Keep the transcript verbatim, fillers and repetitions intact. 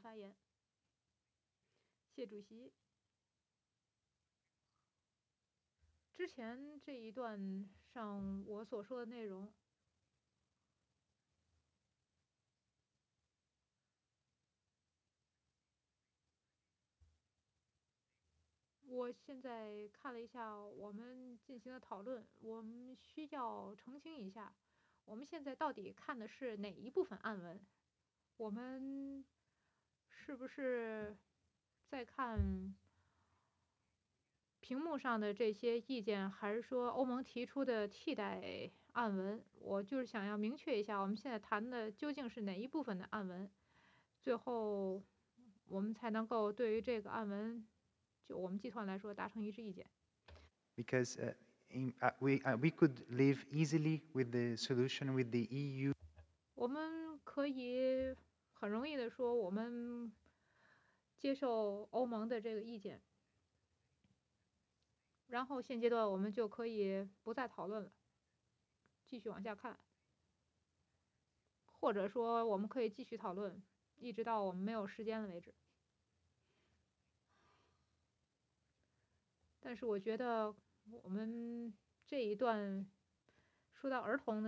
发言。谢主席，之前这一段上我所说的内容，我现在看了一下我们进行的讨论，我们需要澄清一下，我们现在到底看的是哪一部分暗文？我们是不是在看屏幕上的这些意见，还是说欧盟提出的替代暗文？我就是想要明确一下，我们现在谈的究竟是哪一部分的暗文？最后我们才能够对于这个暗文，就我们集团来说达成一致意见。 Because uh, in, uh, we uh, we could live easily with the solution with the E U. 我们可以很容易的说，我们接受欧盟的这个意见，然后现阶段我们就可以不再讨论了，继续往下看，或者说我们可以继续讨论，一直到我们没有时间了为止。但是我觉得我们这一段说到儿童的。